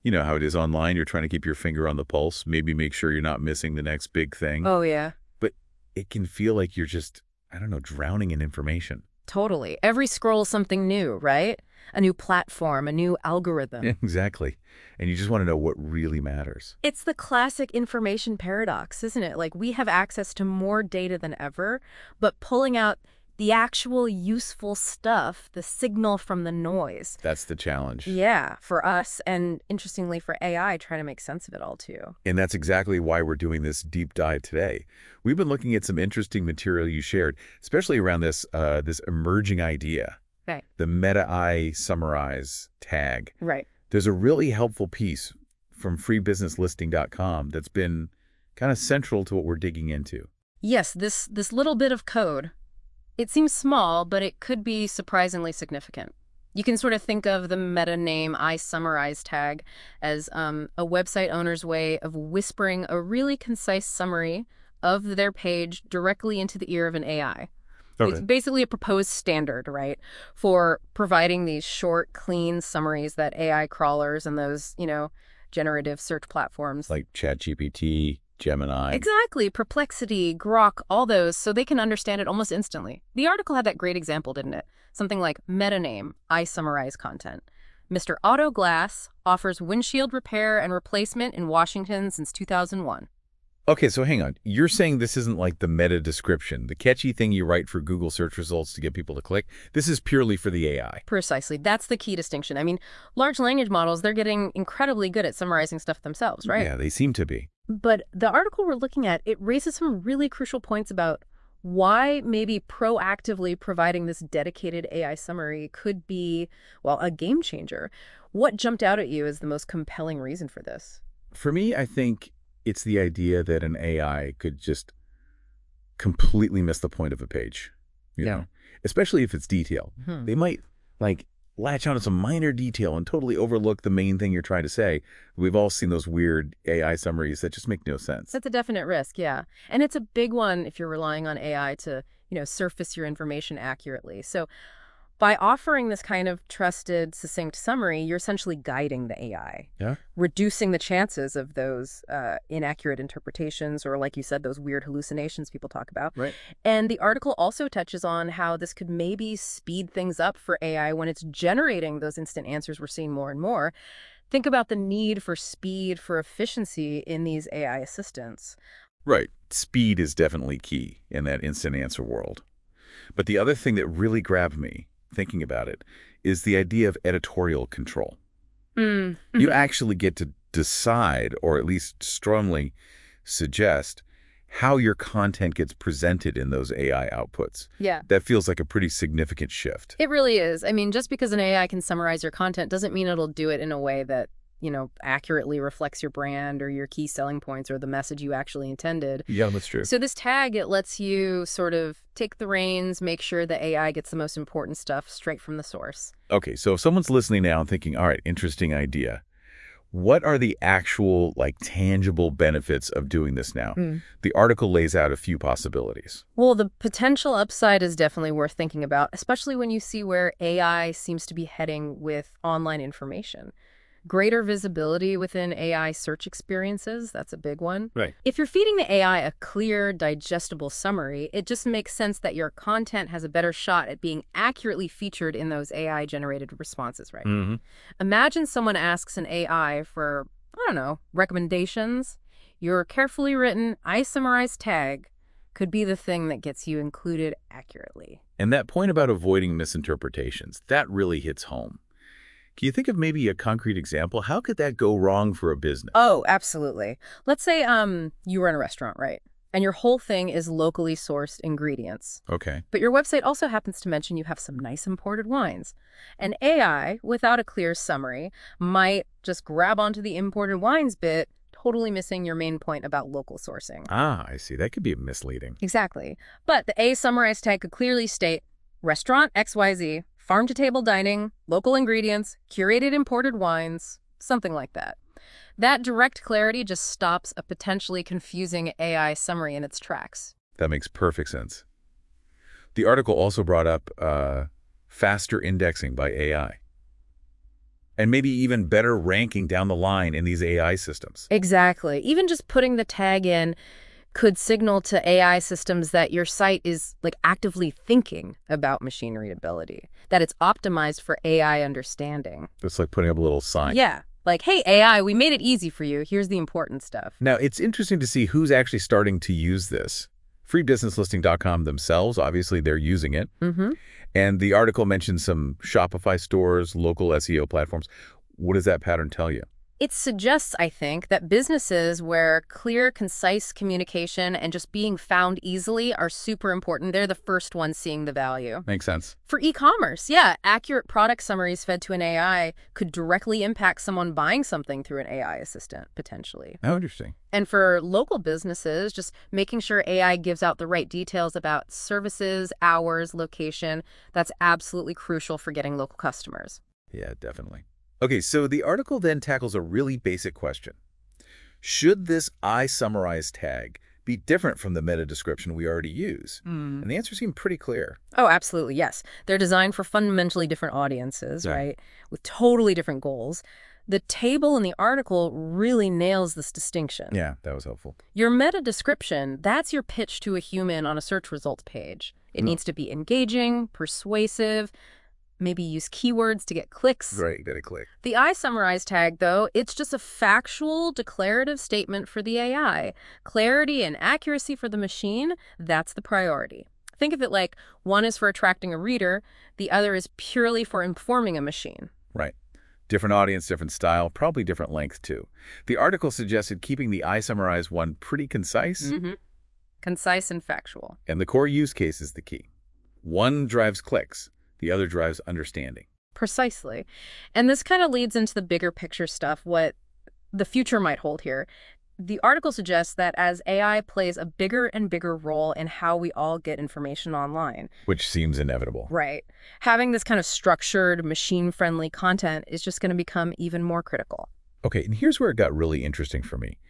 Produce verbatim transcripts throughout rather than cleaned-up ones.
You know how it is online. You're trying to keep your finger on the pulse, maybe make sure you're not missing the next big thing. Oh, yeah. But it can feel like you're just, I don't know, drowning in information. Totally. Every scroll is something new, right? A new platform, a new Yeah, algorithm. exactly. And you just want to know what really matters. It's the classic information paradox, isn't it? Like, we have access to more data than ever, but pulling out the actual useful stuff, the signal from the noise. That's the challenge. Yeah, for us, and interestingly for A I, trying to make sense of it all too. And that's exactly why we're doing this deep dive today. We've been looking at some interesting material you shared, especially around this uh, this emerging idea, Right. the Meta I Summarize tag. Right. There's a really helpful piece from free business listing dot com that's been kind of central to what we're digging into. Yes, this this little bit of code, it seems small, but it could be surprisingly significant. You can sort of think of the meta name I Summarize tag as um, a website owner's way of whispering a really concise summary of their page directly into the ear of an A I. It's Okay. basically a proposed standard, right, for providing these short, clean summaries that A I crawlers and those, you know, generative search platforms. Like ChatGPT, Gemini. Exactly. Perplexity, Grok, all those, so they can understand it almost instantly. The article had that great example, didn't it? Something like meta name, I summarize content. Mister Auto Glass offers windshield repair and replacement in Washington since two thousand one. Okay, so hang on. You're saying this isn't like the meta description, the catchy thing you write for Google search results to get people to click. This is purely for the A I. Precisely. That's the key distinction. I mean, large language models, they're getting incredibly good at summarizing stuff themselves, right? Yeah, they seem to be. But the article we're looking at, it raises some really crucial points about why maybe proactively providing this dedicated A I summary could be, well, a game changer. What jumped out at you as the most compelling reason for this? For me, I think it's the idea that an A I could just completely miss the point of a page, you Yeah. know, especially if it's detailed. Hmm. They might like latch onto some minor detail and totally overlook the main thing you're trying to say. We've all seen those weird A I summaries that just make no sense. That's a definite risk, yeah. And it's a big one if you're relying on A I to, you know, surface your information accurately. So by offering this kind of trusted, succinct summary, you're essentially guiding the A I, Yeah. reducing the chances of those uh, inaccurate interpretations or, like you said, those weird hallucinations people talk about. Right. And the article also touches on how this could maybe speed things up for A I when it's generating those instant answers we're seeing more and more. Think about the need for speed, for efficiency in these A I assistants. Right. Speed is definitely key in that instant answer world. But the other thing that really grabbed me thinking about it is the idea of editorial control. Mm. You actually get to decide, or at least strongly suggest, how your content gets presented in those A I outputs. Yeah. That feels like a pretty significant shift. It really is. I mean, just because an A I can summarize your content doesn't mean it'll do it in a way that, you know, accurately reflects your brand or your key selling points or the message you actually intended. Yeah, that's true. So this tag, it lets you sort of take the reins, make sure the A I gets the most important stuff straight from the source. Okay, so if someone's listening now and thinking, all right, interesting idea, what are the actual, like, tangible benefits of doing this now? Mm. The article lays out a few possibilities. Well, the potential upside is definitely worth thinking about, especially when you see where A I seems to be heading with online information. Greater visibility within A I search experiences, that's a big one. Right. If you're feeding the A I a clear, digestible summary, it just makes sense that your content has a better shot at being accurately featured in those A I-generated responses, right? Mm-hmm. Imagine someone asks an A I for, I don't know, recommendations. Your carefully written, I summarize tag could be the thing that gets you included accurately. And that point about avoiding misinterpretations, that really hits home. Can you think of maybe a concrete example? How could that go wrong for a business? Oh, absolutely. Let's say um you run a restaurant, right? And your whole thing is locally sourced ingredients. Okay. But your website also happens to mention you have some nice imported wines. An A I, without a clear summary, might just grab onto the imported wines bit, totally missing your main point about local sourcing. Ah, I see. That could be misleading. Exactly. But the A summarized tag could clearly state, restaurant X Y Z, farm-to-table dining, local ingredients, curated imported wines, something like that. That direct clarity just stops a potentially confusing A I summary in its tracks. That makes perfect sense. The article also brought up uh, faster indexing by A I. And maybe even better ranking down the line in these A I systems. Exactly. Even just putting the tag in could signal to A I systems that your site is like actively thinking about machine readability, that it's optimized for A I understanding. It's like putting up a little sign. Yeah. Like, hey, A I, we made it easy for you. Here's the important stuff. Now, it's interesting to see who's actually starting to use this. free business listing dot com themselves, obviously, they're using it. Mm-hmm. And the article mentions some Shopify stores, local S E O platforms. What does that pattern tell you? It suggests, I think, that businesses where clear, concise communication and just being found easily are super important. They're the first ones seeing the value. Makes sense. For e-commerce, yeah, accurate product summaries fed to an A I could directly impact someone buying something through an A I assistant, potentially. How interesting. And for local businesses, just making sure A I gives out the right details about services, hours, location, that's absolutely crucial for getting local customers. Yeah, definitely. Okay, so the article then tackles a really basic question. Should this I summarize tag be different from the meta description we already use? Mm. And the answer seemed pretty clear. Oh, absolutely, yes. They're designed for fundamentally different audiences, Yeah. right? With totally different goals. The table in the article really nails this distinction. Yeah, that was helpful. Your meta description, that's your pitch to a human on a search results page. It Hmm. needs to be engaging, persuasive, maybe use keywords to get clicks. Great, did it click? The I summarize tag, though, it's just a factual, declarative statement for the A I. Clarity and accuracy for the machine, that's the priority. Think of it like one is for attracting a reader, the other is purely for informing a machine. Right. Different audience, different style, probably different length, too. The article suggested keeping the I summarize one pretty concise, Mm-hmm. Concise and factual. and the core use case is the key. One drives clicks, the other drives understanding. Precisely. And this kind of leads into the bigger picture stuff, what the future might hold here. The article suggests that as A I plays a bigger and bigger role in how we all get information online. Which seems inevitable. Right. Having this kind of structured, machine-friendly content is just going to become even more critical. Okay, and here's where it got really interesting for me.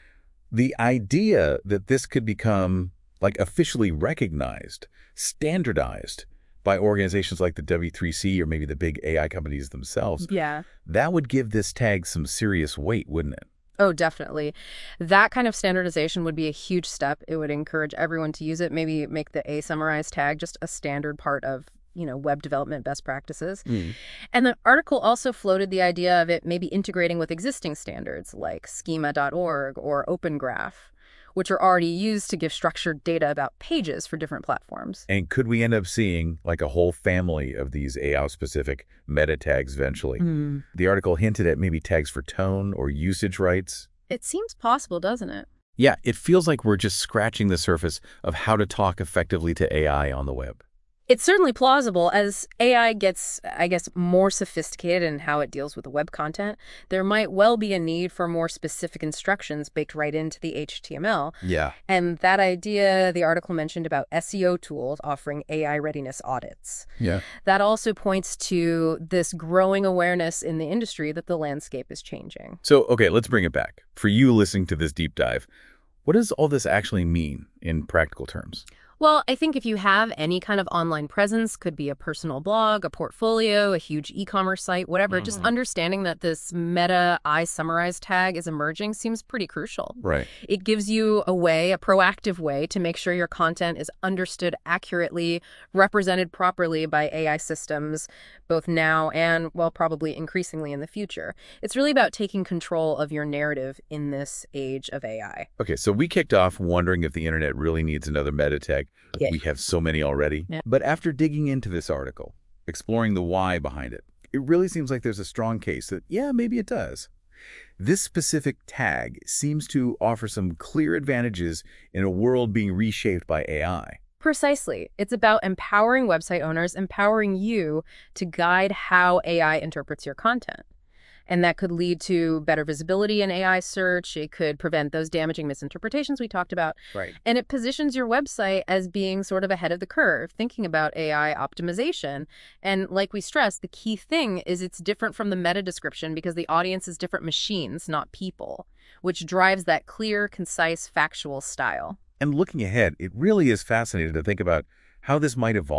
The idea that this could become, like, officially recognized, standardized by organizations like the W three C or maybe the big A I companies themselves, Yeah. that would give this tag some serious weight, wouldn't it? Oh, definitely. That kind of standardization would be a huge step. It would encourage everyone to use it, maybe make the A summarize tag just a standard part of, you know, web development best practices. Mm. And the article also floated the idea of it maybe integrating with existing standards like schema dot org or Open Graph, which are already used to give structured data about pages for different platforms. And could we end up seeing, like, a whole family of these A I-specific meta tags eventually? Mm. The article hinted at maybe tags for tone or usage rights. It seems possible, doesn't it? Yeah, it feels like we're just scratching the surface of how to talk effectively to A I on the web. It's certainly plausible. As A I gets, I guess, more sophisticated in how it deals with the web content, there might well be a need for more specific instructions baked right into the H T M L. Yeah. And that idea, the article mentioned about S E O tools offering A I readiness audits. Yeah. That also points to this growing awareness in the industry that the landscape is changing. So, okay, let's bring it back. For you listening to this deep dive, what does all this actually mean in practical terms? Well, I think if you have any kind of online presence, could be a personal blog, a portfolio, a huge e-commerce site, whatever, Mm-hmm. just understanding that this meta I summarize tag is emerging seems pretty crucial. Right. It gives you a way, a proactive way to make sure your content is understood accurately, represented properly by A I systems, both now and, well, probably increasingly in the future. It's really about taking control of your narrative in this age of A I. Okay, so we kicked off wondering if the internet really needs another meta tag. Yeah. We have so many already. Yeah. But after digging into this article, exploring the why behind it, it really seems like there's a strong case that, yeah, maybe it does. This specific tag seems to offer some clear advantages in a world being reshaped by A I. Precisely. It's about empowering website owners, empowering you to guide how A I interprets your content. And that could lead to better visibility in A I search. It could prevent those damaging misinterpretations we talked about. Right. And it positions your website as being sort of ahead of the curve, thinking about A I optimization. And like we stressed, the key thing is it's different from the meta description because the audience is different machines, not people, which drives that clear, concise, factual style. And looking ahead, it really is fascinating to think about how this might evolve.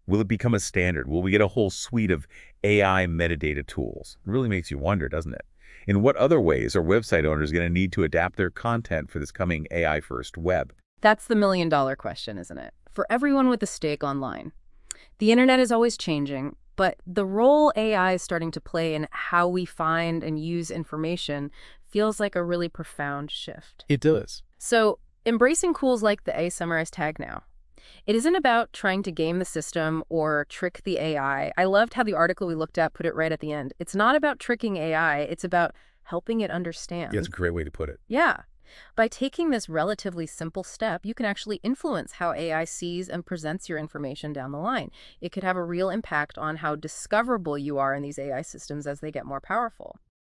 Will it become a standard? Will we get a whole suite of A I metadata tools? It really makes you wonder, doesn't it? In what other ways are website owners going to need to adapt their content for this coming A I-first web? That's the million-dollar question, isn't it? For everyone with a stake online. The internet is always changing, but the role A I is starting to play in how we find and use information feels like a really profound shift. It does. So, embracing tools like the A Summarize tag now. It isn't about trying to game the system or trick the A I. I loved how the article we looked at put it right at the end. It's not about tricking A I, it's about helping it understand. Yeah, that's a great way to put it. Yeah. By taking this relatively simple step, you can actually influence how A I sees and presents your information down the line. It could have a real impact on how discoverable you are in these A I systems as they get more powerful.